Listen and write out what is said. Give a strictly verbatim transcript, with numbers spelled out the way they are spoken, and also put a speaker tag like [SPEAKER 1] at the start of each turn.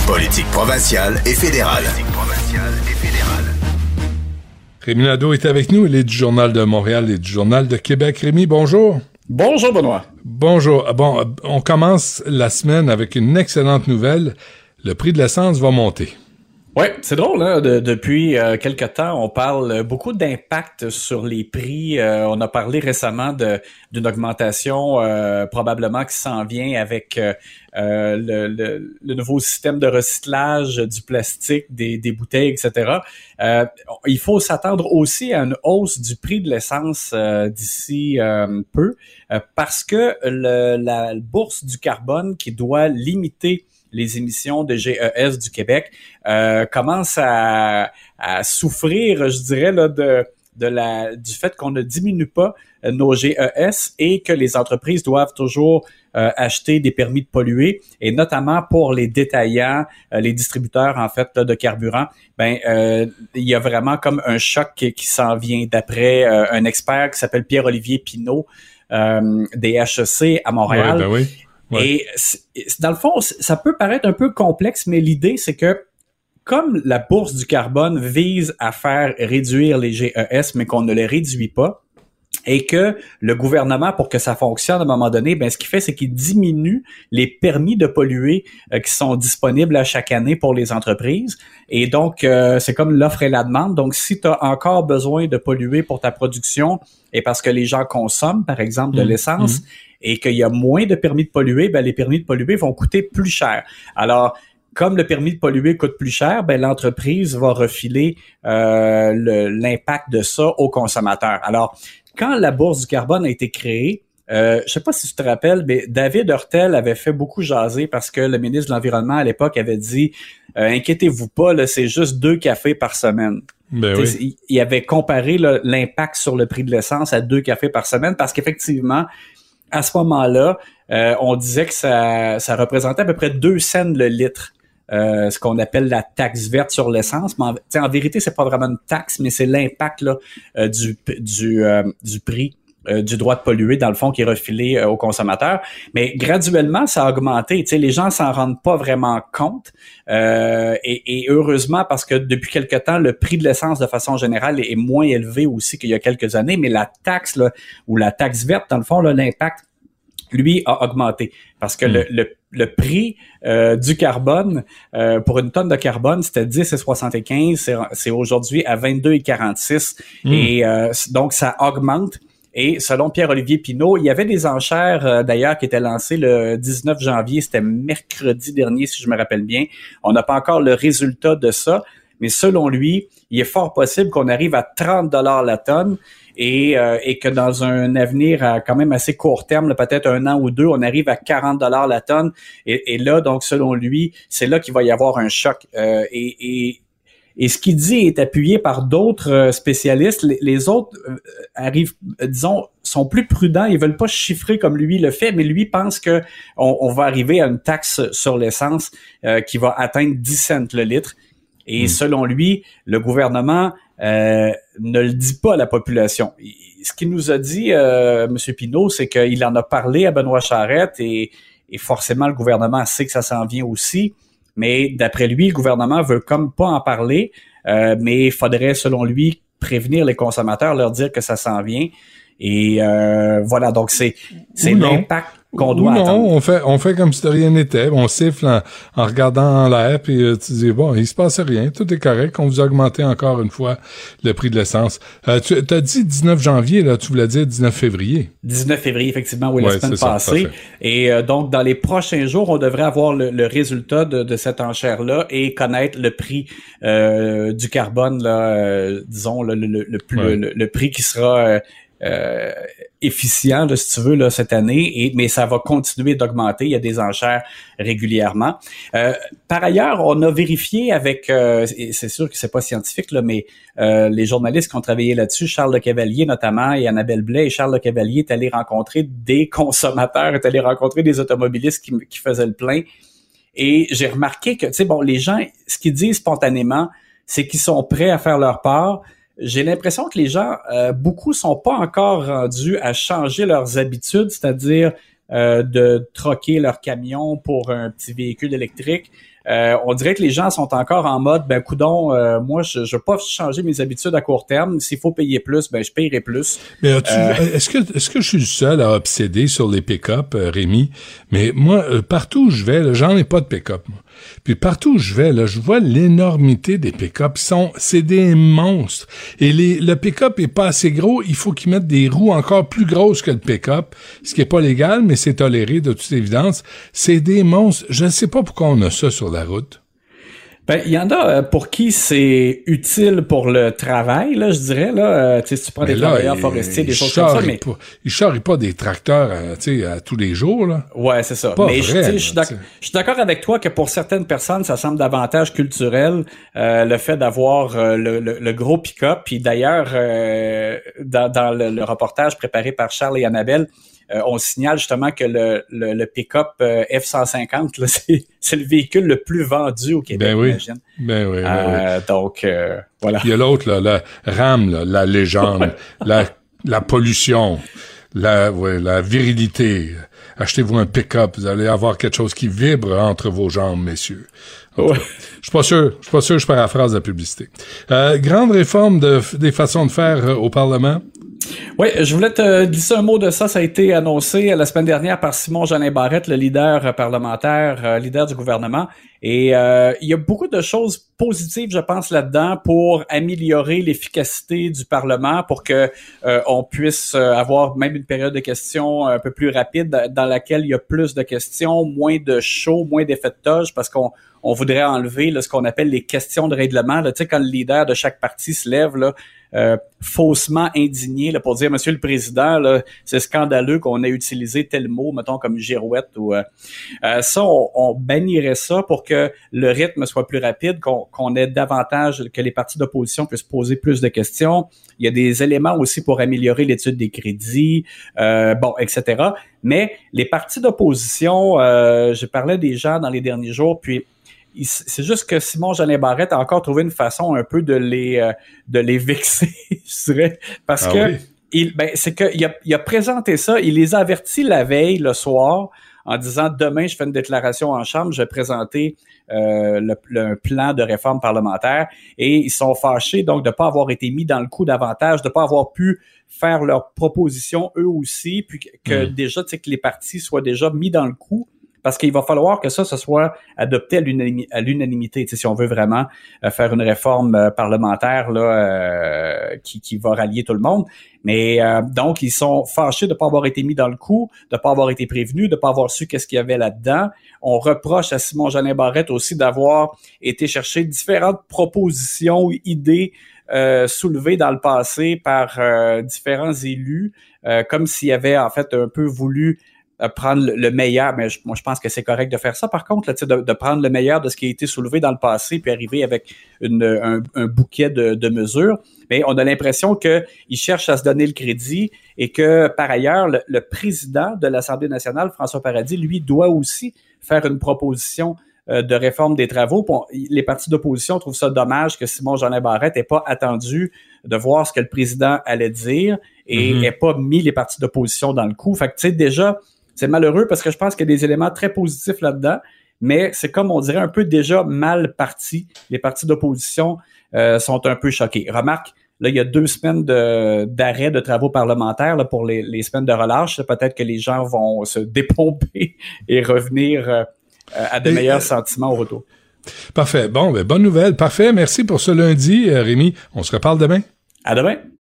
[SPEAKER 1] Politique provinciale et fédérale.
[SPEAKER 2] Rémi Nadeau est avec nous. Il est du Journal de Montréal et du Journal de Québec. Rémi, bonjour.
[SPEAKER 3] Bonjour, Benoît.
[SPEAKER 2] Bonjour. Bon, on commence la semaine avec une excellente nouvelle. Le prix de l'essence va monter.
[SPEAKER 3] Oui, c'est drôle, hein? De, depuis euh, quelque temps, on parle beaucoup d'impact sur les prix. Euh, on a parlé récemment de d'une augmentation euh, probablement qui s'en vient avec euh, le, le, le nouveau système de recyclage du plastique, des, des bouteilles, et cetera. Euh, il faut s'attendre aussi à une hausse du prix de l'essence euh, d'ici euh, peu euh, parce que le, la bourse du carbone qui doit limiter les émissions de G E S du Québec euh, commencent à, à souffrir, je dirais, là, de, de la, du fait qu'on ne diminue pas nos G E S et que les entreprises doivent toujours euh, acheter des permis de polluer, et notamment pour les détaillants, euh, les distributeurs en fait là, de carburant. Ben, euh, il y a vraiment comme un choc qui, qui s'en vient d'après euh, un expert qui s'appelle Pierre-Olivier Pinault euh, des H E C à Montréal.
[SPEAKER 2] Ouais, ben oui. Ouais.
[SPEAKER 3] Et c'est, dans le fond, ça peut paraître un peu complexe, mais l'idée, c'est que comme la bourse du carbone vise à faire réduire les G E S, mais qu'on ne les réduit pas, et que le gouvernement, pour que ça fonctionne à un moment donné, ben ce qu'il fait, c'est qu'il diminue les permis de polluer euh, qui sont disponibles à chaque année pour les entreprises. Et donc, euh, c'est comme l'offre et la demande. Donc, si tu as encore besoin de polluer pour ta production, et parce que les gens consomment, par exemple, de mmh, l'essence, mmh. et qu'il y a moins de permis de polluer, ben les permis de polluer vont coûter plus cher. Alors, comme le permis de polluer coûte plus cher, ben l'entreprise va refiler euh, le, l'impact de ça aux consommateurs. Alors, quand la bourse du carbone a été créée, euh, je sais pas si tu te rappelles, mais David Hurtel avait fait beaucoup jaser parce que le ministre de l'Environnement à l'époque avait dit euh, « Inquiétez-vous pas, là, c'est juste deux cafés par semaine ».
[SPEAKER 2] Ben oui.
[SPEAKER 3] Il avait comparé là, l'impact sur le prix de l'essence à deux cafés par semaine parce qu'effectivement, à ce moment-là, euh, on disait que ça, ça représentait à peu près deux cents le litre. Euh, ce qu'on appelle la taxe verte sur l'essence. Mais en, en vérité, c'est pas vraiment une taxe, mais c'est l'impact là, euh, du, du, euh, du prix euh, du droit de polluer, dans le fond, qui est refilé euh, aux consommateurs. Mais graduellement, ça a augmenté. T'sais, les gens s'en rendent pas vraiment compte. Euh, et, et heureusement, parce que depuis quelque temps, le prix de l'essence, de façon générale, est moins élevé aussi qu'il y a quelques années. Mais la taxe, là, ou la taxe verte, dans le fond, là, l'impact, lui, a augmenté. Parce que mmh. le, le le prix euh, du carbone euh, pour une tonne de carbone, c'était dix virgule soixante-quinze, c'est, c'est aujourd'hui à vingt-deux virgule quarante-six. Mmh. Et euh, donc, ça augmente. Et selon Pierre-Olivier Pinault, il y avait des enchères euh, d'ailleurs qui étaient lancées le dix-neuf janvier, c'était mercredi dernier si je me rappelle bien. On n'a pas encore le résultat de ça, mais selon lui, il est fort possible qu'on arrive à trente dollars la tonne. Et, euh, et que dans un avenir à quand même assez court terme, là, peut-être un an ou deux, on arrive à quarante dollars la tonne. Et, et là, donc, selon lui, c'est là qu'il va y avoir un choc. Euh, et, et, et ce qu'il dit est appuyé par d'autres spécialistes. Les, les autres euh, arrivent, disons, sont plus prudents. Ils veulent pas chiffrer comme lui le fait, mais lui pense que on, on va arriver à une taxe sur l'essence euh, qui va atteindre dix cents le litre. Et mmh. selon lui, le gouvernement euh, ne le dit pas à la population. Ce qu'il nous a dit, euh, M. Pinault, c'est qu'il en a parlé à Benoît Charette et, et forcément le gouvernement sait que ça s'en vient aussi. Mais d'après lui, le gouvernement veut comme pas en parler, euh, mais il faudrait, selon lui, prévenir les consommateurs, leur dire que ça s'en vient. Et euh, voilà, donc c'est c'est l'impact qu'on doit
[SPEAKER 2] non,
[SPEAKER 3] attendre.
[SPEAKER 2] on fait on fait comme si de rien n'était. On siffle en, en regardant en l'air, puis euh, tu dis bon, il se passe rien, tout est correct. On vous a augmenté encore une fois le prix de l'essence. Euh, tu as dit dix-neuf janvier, là, tu voulais dire dix-neuf février.
[SPEAKER 3] dix-neuf février, effectivement, oui, la
[SPEAKER 2] ouais,
[SPEAKER 3] semaine
[SPEAKER 2] ça,
[SPEAKER 3] passée.
[SPEAKER 2] parfait.
[SPEAKER 3] Et euh, donc, dans les prochains jours, on devrait avoir le, le résultat de, de cette enchère-là et connaître le prix euh, du carbone, là, euh, disons, le, le, le, plus, ouais. le, le prix qui sera euh, Euh, efficient, là, si tu veux, là, cette année, et mais ça va continuer d'augmenter. Il y a des enchères régulièrement. Euh, par ailleurs, on a vérifié avec, euh, et c'est sûr que c'est pas scientifique, là, mais euh, les journalistes qui ont travaillé là-dessus, Charles Le Cavalier notamment, et Annabelle Blais, et Charles Le Cavalier est allé rencontrer des consommateurs, est allé rencontrer des automobilistes qui, qui faisaient le plein. Et j'ai remarqué que, tu sais, bon, les gens, ce qu'ils disent spontanément, c'est qu'ils sont prêts à faire leur part. J'ai l'impression que les gens, euh, beaucoup sont pas encore rendus à changer leurs habitudes, c'est-à-dire euh, de troquer leur camion pour un petit véhicule électrique. euh, on dirait que les gens sont encore en mode, ben coudon, euh, moi je je veux pas changer mes habitudes à court terme. S'il faut payer plus, ben je payerai plus.
[SPEAKER 2] Mais as-tu,
[SPEAKER 3] euh,
[SPEAKER 2] est-ce que est-ce que je suis le seul à obséder sur les pick-up, euh, Rémi? Mais moi, euh, partout où je vais, là, j'en ai pas de pick-up, moi. Puis partout où je vais, là, je vois l'énormité des pick-up. Ils sont, c'est des monstres. Et les, le pick-up est pas assez gros. Il faut qu'ils mettent des roues encore plus grosses que le pick-up, ce qui est pas légal, mais c'est toléré de toute évidence. C'est des monstres. Je ne sais pas pourquoi on a ça sur la route.
[SPEAKER 3] Ben, il y en a pour qui c'est utile pour le travail, là, je dirais, là. Tu sais, si tu prends
[SPEAKER 2] mais
[SPEAKER 3] des
[SPEAKER 2] là,
[SPEAKER 3] travailleurs
[SPEAKER 2] il,
[SPEAKER 3] forestiers, des
[SPEAKER 2] il
[SPEAKER 3] choses comme ça, mais...
[SPEAKER 2] Pas, ils charrient pas des tracteurs, à, tu sais, à tous les jours, là.
[SPEAKER 3] Ouais, c'est ça.
[SPEAKER 2] Pas
[SPEAKER 3] mais
[SPEAKER 2] vrai,
[SPEAKER 3] je suis d'accord, je suis d'accord avec toi que pour certaines personnes, ça semble davantage culturel, euh, le fait d'avoir euh, le, le, le gros pick-up. Puis d'ailleurs, euh, dans, dans le, le reportage préparé par Charles et Annabelle, Euh, on signale justement que le, le, le pick-up euh, F cent cinquante, là, c'est, c'est le véhicule le plus vendu au Québec,
[SPEAKER 2] ben oui.
[SPEAKER 3] j'imagine.
[SPEAKER 2] Ben oui, ben
[SPEAKER 3] euh,
[SPEAKER 2] oui.
[SPEAKER 3] Donc, euh, voilà.
[SPEAKER 2] Il y a l'autre, là, la RAM, là, la légende, la, la pollution, la, ouais, la virilité. Achetez-vous un pick-up, vous allez avoir quelque chose qui vibre entre vos jambes, messieurs.
[SPEAKER 3] Ouais.
[SPEAKER 2] Je suis pas sûr, je suis pas sûr que je paraphrase la publicité. Euh, grande réforme de, des façons de faire euh, au Parlement.
[SPEAKER 3] Oui, je voulais te glisser un mot de ça. Ça a été annoncé la semaine dernière par Simon-Jolin Barrette, le leader parlementaire, euh, leader du gouvernement. Et euh, il y a beaucoup de choses positives, je pense, là-dedans pour améliorer l'efficacité du Parlement, pour que euh, on puisse avoir même une période de questions un peu plus rapide dans laquelle il y a plus de questions, moins de show, moins d'effets de toge, parce qu'on on voudrait enlever là, ce qu'on appelle les questions de règlement. Là, tu sais, quand le leader de chaque parti se lève, là, Euh, faussement indigné là, pour dire Monsieur le Président, là, c'est scandaleux qu'on ait utilisé tel mot, mettons comme girouette ou euh, euh, ça, on, on bannirait ça pour que le rythme soit plus rapide, qu'on, qu'on ait davantage, que les partis d'opposition puissent poser plus de questions. Il y a des éléments aussi pour améliorer l'étude des crédits, euh, bon, et cetera. Mais les partis d'opposition, euh, je parlais des gens dans les derniers jours, puis c'est juste que Simon-Jolin Barrette a encore trouvé une façon un peu de les euh, de les vexer, je dirais, parce ah que oui. il ben c'est que il a, il a présenté ça, il les a avertis la veille le soir en disant demain je fais une déclaration en chambre, je vais présenter euh, le, le plan de réforme parlementaire, et ils sont fâchés donc de pas avoir été mis dans le coup davantage, de pas avoir pu faire leurs propositions eux aussi, puis que, que mmh. déjà tu sais que les partis soient déjà mis dans le coup. Parce qu'il va falloir que ça, ce soit adopté à, l'unanim- à l'unanimité, tu sais, si on veut vraiment euh, faire une réforme euh, parlementaire là euh, qui, qui va rallier tout le monde. Mais euh, donc, ils sont fâchés de ne pas avoir été mis dans le coup, de ne pas avoir été prévenus, de ne pas avoir su qu'est-ce qu'il y avait là-dedans. On reproche à Simon-Jolin Barrette aussi d'avoir été chercher différentes propositions ou idées euh, soulevées dans le passé par euh, différents élus, euh, comme s'il avait en fait un peu voulu prendre le meilleur, mais je, moi je pense que c'est correct de faire ça. Par contre, là, de, de prendre le meilleur de ce qui a été soulevé dans le passé, puis arriver avec une, un, un bouquet de, de mesures. Mais on a l'impression que il cherche à se donner le crédit et que par ailleurs, le, le président de l'Assemblée nationale, François Paradis, lui doit aussi faire une proposition euh, de réforme des travaux. Bon, les partis d'opposition trouvent ça dommage que Simon-Jolin Barrette n'ait pas attendu de voir ce que le président allait dire et n'ait mm-hmm. pas mis les partis d'opposition dans le coup. Fait que tu sais déjà. C'est malheureux parce que je pense qu'il y a des éléments très positifs là-dedans, mais c'est comme on dirait un peu déjà mal parti. Les partis d'opposition euh, sont un peu choqués. Remarque, là, il y a deux semaines de, d'arrêt de travaux parlementaires là, pour les, les semaines de relâche. Peut-être que les gens vont se dépomper et revenir euh, à de et, meilleurs euh, sentiments au retour.
[SPEAKER 2] Parfait. Bon, ben, bonne nouvelle. Parfait. Merci pour ce lundi, Rémi. On se reparle demain.
[SPEAKER 3] À demain.